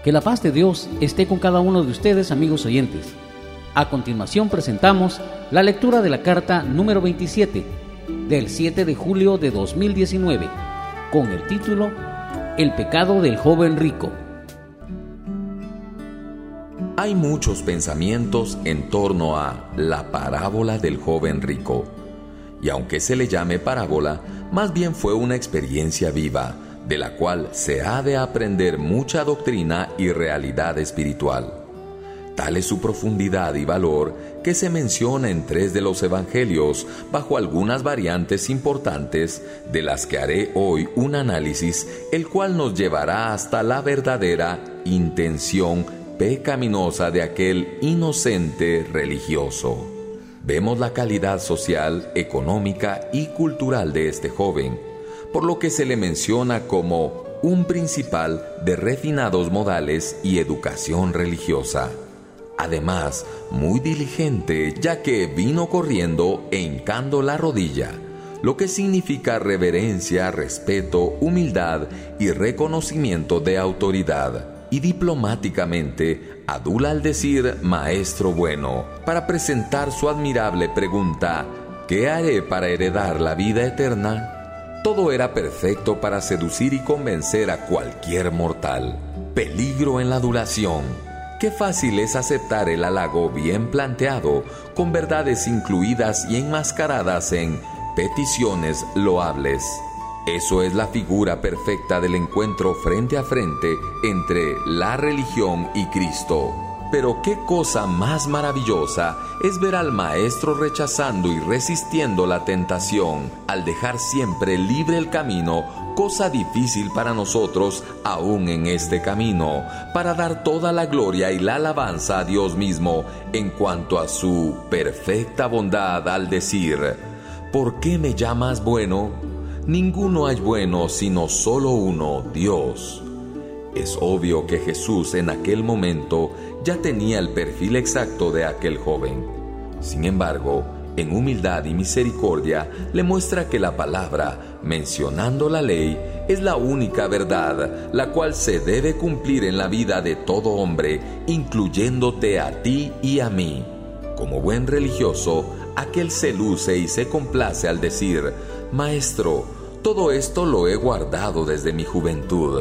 Que la paz de Dios esté con cada uno de ustedes, amigos oyentes. A continuación presentamos la lectura de la carta número 27 del 7 de julio de 2019 con el título El pecado del joven rico. Hay muchos pensamientos en torno a la parábola del joven rico. Y aunque se le llame parábola, más bien fue una experiencia viva, de la cual se ha de aprender mucha doctrina y realidad espiritual. Tal es su profundidad y valor que se menciona en 3 de los evangelios, bajo algunas variantes importantes, de las que haré hoy un análisis, el cual nos llevará hasta la verdadera intención pecaminosa de aquel inocente religioso. Vemos la calidad social, económica y cultural de este joven, por lo que se le menciona como un principal de refinados modales y educación religiosa. Además, muy diligente, ya que vino corriendo e hincando la rodilla, lo que significa reverencia, respeto, humildad y reconocimiento de autoridad. Y diplomáticamente adula al decir maestro bueno, para presentar su admirable pregunta: ¿qué haré para heredar la vida eterna? Todo era perfecto para seducir y convencer a cualquier mortal. Peligro en la adulación. Qué fácil es aceptar el halago bien planteado, con verdades incluidas y enmascaradas en peticiones loables. Eso es la figura perfecta del encuentro frente a frente entre la religión y Cristo. Pero qué cosa más maravillosa es ver al Maestro rechazando y resistiendo la tentación, al dejar siempre libre el camino, cosa difícil para nosotros aún en este camino, para dar toda la gloria y la alabanza a Dios mismo en cuanto a su perfecta bondad al decir: ¿por qué me llamas bueno? Ninguno hay bueno sino solo uno, Dios. Es obvio que Jesús en aquel momento ya tenía el perfil exacto de aquel joven. Sin embargo, en humildad y misericordia le muestra que la palabra, mencionando la ley, es la única verdad, la cual se debe cumplir en la vida de todo hombre, incluyéndote a ti y a mí. Como buen religioso, aquel se luce y se complace al decir: Maestro, todo esto lo he guardado desde mi juventud.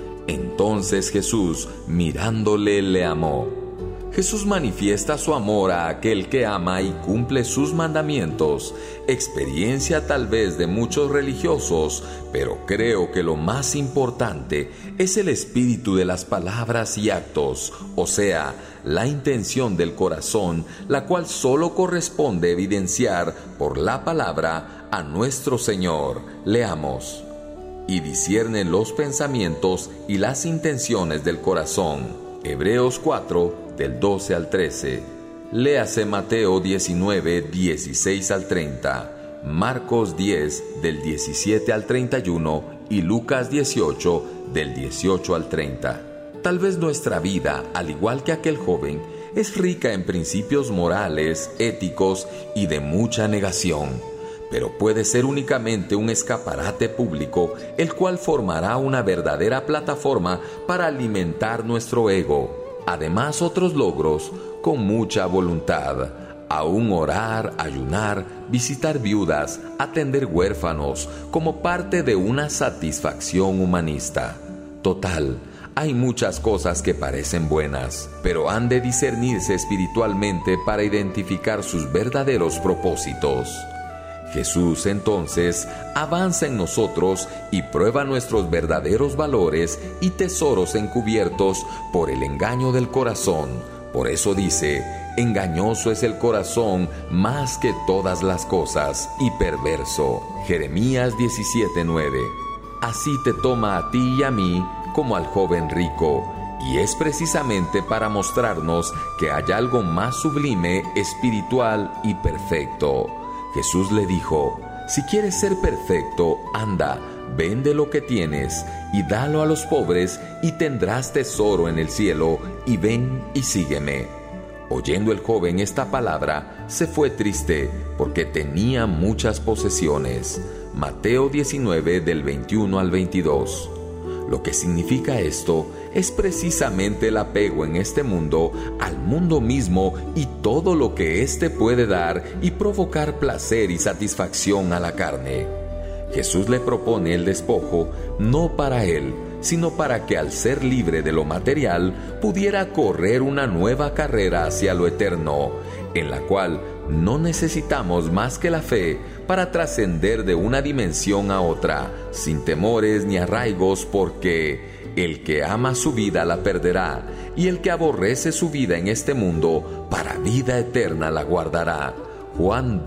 Entonces Jesús, mirándole, le amó. Jesús manifiesta su amor a aquel que ama y cumple sus mandamientos, experiencia tal vez de muchos religiosos, pero creo que lo más importante es el espíritu de las palabras y actos, o sea, la intención del corazón, la cual solo corresponde evidenciar por la palabra a nuestro Señor. Leamos: y discierne los pensamientos y las intenciones del corazón. Hebreos 4, del 12 al 13. Léase Mateo 19, 16 al 30, Marcos 10, del 17 al 31 y Lucas 18, del 18 al 30. Tal vez nuestra vida, al igual que aquel joven, es rica en principios morales, éticos y de mucha negación, pero puede ser únicamente un escaparate público, el cual formará una verdadera plataforma para alimentar nuestro ego. Además, otros logros, con mucha voluntad, aún orar, ayunar, visitar viudas, atender huérfanos, como parte de una satisfacción humanista. Total, hay muchas cosas que parecen buenas, pero han de discernirse espiritualmente para identificar sus verdaderos propósitos. Jesús entonces avanza en nosotros y prueba nuestros verdaderos valores y tesoros encubiertos por el engaño del corazón. Por eso dice: engañoso es el corazón más que todas las cosas y perverso. Jeremías 17:9. Así te toma a ti y a mí como al joven rico, y es precisamente para mostrarnos que hay algo más sublime, espiritual y perfecto. Jesús le dijo: si quieres ser perfecto, anda, vende lo que tienes y dalo a los pobres y tendrás tesoro en el cielo, y ven y sígueme. Oyendo el joven esta palabra, se fue triste porque tenía muchas posesiones. Mateo 19 del 21 al 22. Lo que significa esto es precisamente el apego en este mundo al mundo mismo y todo lo que éste puede dar y provocar placer y satisfacción a la carne. Jesús le propone el despojo no para él, sino para que al ser libre de lo material pudiera correr una nueva carrera hacia lo eterno, en la cual no necesitamos más que la fe para trascender de una dimensión a otra, sin temores ni arraigos, porque el que ama su vida la perderá, y el que aborrece su vida en este mundo, para vida eterna la guardará. Juan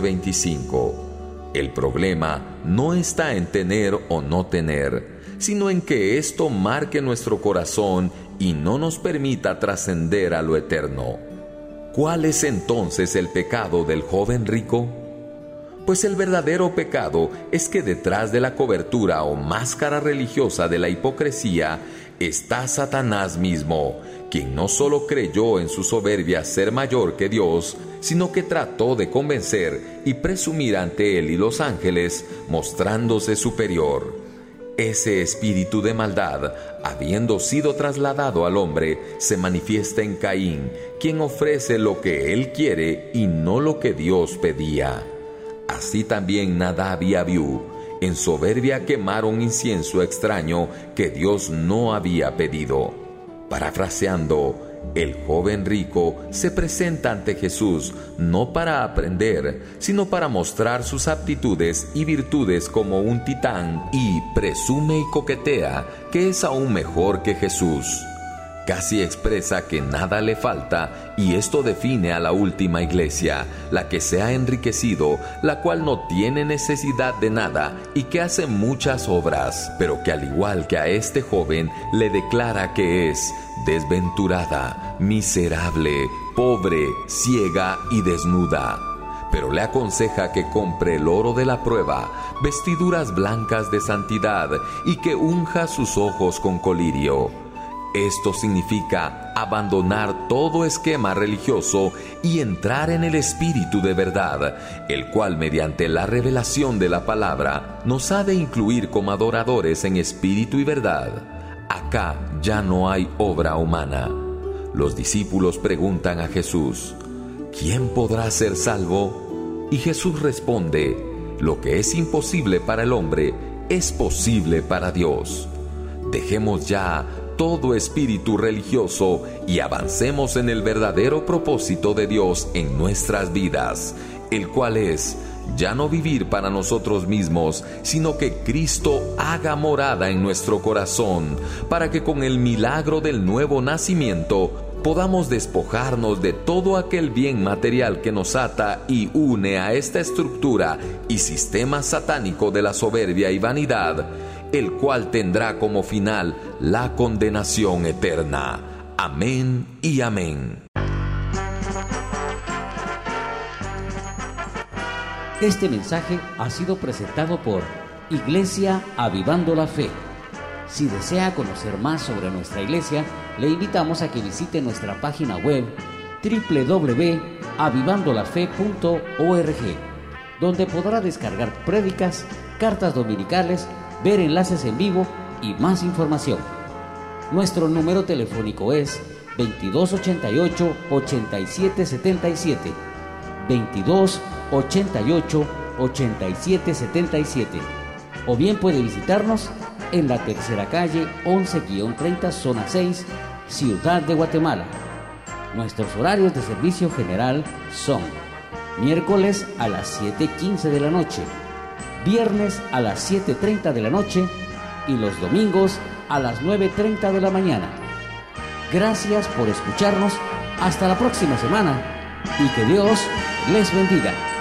12:25. El problema no está en tener o no tener, sino en que esto marque nuestro corazón y no nos permita trascender a lo eterno. ¿Cuál es entonces el pecado del joven rico? Pues el verdadero pecado es que detrás de la cobertura o máscara religiosa de la hipocresía está Satanás mismo, quien no solo creyó en su soberbia ser mayor que Dios, sino que trató de convencer y presumir ante él y los ángeles, mostrándose superior. Ese espíritu de maldad, habiendo sido trasladado al hombre, se manifiesta en Caín, quien ofrece lo que él quiere y no lo que Dios pedía. Así también Nadab y Abiú, en soberbia quemaron incienso extraño que Dios no había pedido. Parafraseando, el joven rico se presenta ante Jesús no para aprender, sino para mostrar sus aptitudes y virtudes como un titán, y presume y coquetea que es aún mejor que Jesús. Casi expresa que nada le falta, y esto define a la última iglesia, la que se ha enriquecido, la cual no tiene necesidad de nada y que hace muchas obras, pero que al igual que a este joven le declara que es desventurada, miserable, pobre, ciega y desnuda. Pero le aconseja que compre el oro de la prueba, vestiduras blancas de santidad y que unja sus ojos con colirio. Esto significa abandonar todo esquema religioso y entrar en el Espíritu de verdad, el cual mediante la revelación de la palabra nos ha de incluir como adoradores en espíritu y verdad. Acá ya no hay obra humana. Los discípulos preguntan a Jesús: ¿quién podrá ser salvo? Y Jesús responde: lo que es imposible para el hombre es posible para Dios. Dejemos ya todo espíritu religioso y avancemos en el verdadero propósito de Dios en nuestras vidas, el cual es ya no vivir para nosotros mismos, sino que Cristo haga morada en nuestro corazón, para que con el milagro del nuevo nacimiento podamos despojarnos de todo aquel bien material que nos ata y une a esta estructura y sistema satánico de la soberbia y vanidad, el cual tendrá como final la condenación eterna. Amén y amén. Este mensaje ha sido presentado por Iglesia Avivando la Fe. Si desea conocer más sobre nuestra iglesia, le invitamos a que visite nuestra página web www.avivandolafe.org, donde podrá descargar prédicas, cartas dominicales, ver enlaces en vivo y más información. Nuestro número telefónico es 2288-8777, 2288-8777, o bien puede visitarnos en la tercera calle 11-30, zona 6, Ciudad de Guatemala. Nuestros horarios de servicio general son miércoles a las 7:15 de la noche, viernes a las 7:30 de la noche y los domingos a las 9:30 de la mañana. Gracias por escucharnos. Hasta la próxima semana y que Dios les bendiga.